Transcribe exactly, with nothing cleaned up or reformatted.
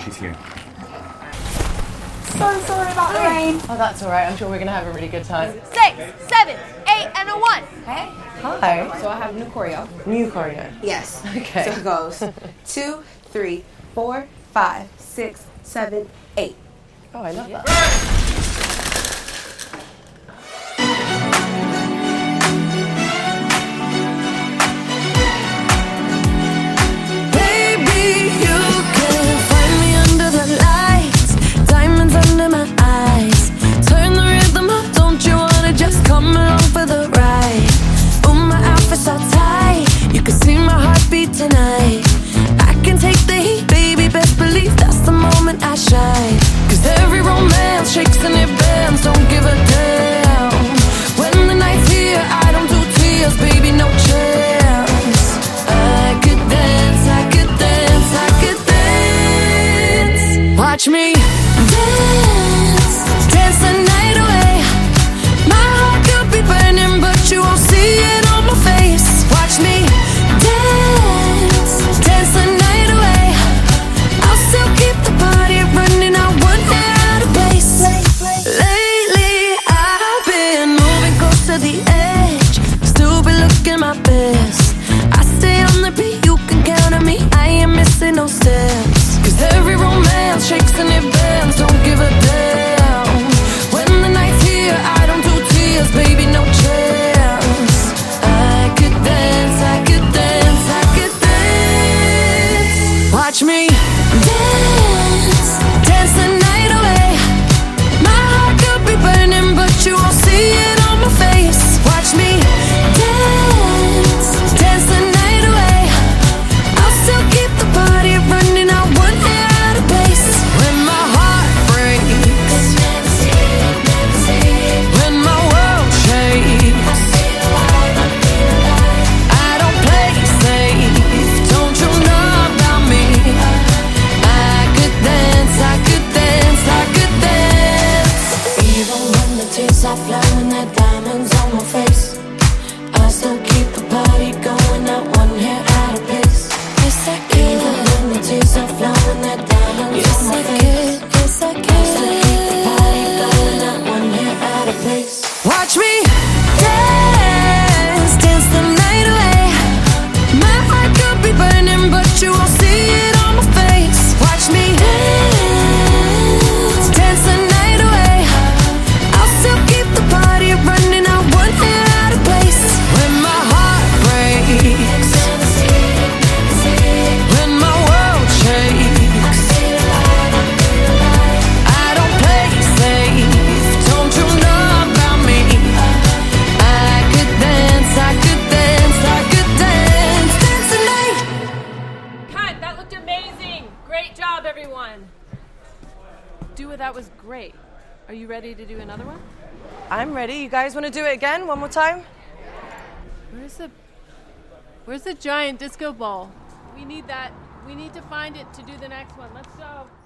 She's here. So sorry about the rain. Oh, that's all right. I'm sure we're going to have a really good time. Six, seven, eight, and a one. Hey. Hi. So I have new choreo. New choreo. Yes. Okay. So it goes two, three, four, five, six, seven, eight. Oh, I love that. Tonight, I can take the heat, baby. Best believe that's the moment I shine. Cause every romance shakes and it bends. Don't give a damn. When the night's here, I don't do tears, baby, no chance. I could dance, I could dance, I could dance. Watch me dance, dance the night away. My heart could be burning, but you won't see it on my face. Watch me dance, dance the night away. I'll still keep the party running. I won't get out of place. Lately I've been moving close to the edge, still be looking my best. I stay on the beat, you can count on me. I ain't missing no steps. Cause every romance shakes and it bends. Don't give a damn. When the night's here, I don't do tears, baby, no chance. I could dance, I could dance, I could dance. Watch me dance, dance the night away. My heart could be burning, but you won't see it on my face. Watch me dance, dance the night away. I'll still keep the party running. I won't get out of place. When my heart breaks, when my world shakes, I don't play safe. Don't you know about me? I could dance, I could dance, I could dance. Even when the tears are flowing, the diamonds on my face, I still keep the party going. Not one hair out of place. Yes, I can. Even when the tears are flowing, the diamonds on my face, yes, I can. I still keep the party going. Not one hair out of place. Watch me dance, dance the night away. My heart could be burning, but you won't see it on my face. Watch me dance, dance the night away. I'll still keep the party running. I won't get out of place. When my heart breaks, when my world shakes, I don't play safe. Don't you know about me? I could dance, I could dance, I could dance, dance the night. Cut! That looked amazing! Great job, everyone! Dua, that was great. Are you ready to do another one? I'm ready. You guys want to do it again? One more time? Where's the... Where's the giant disco ball? We need that. We need to find it to do the next one. Let's go.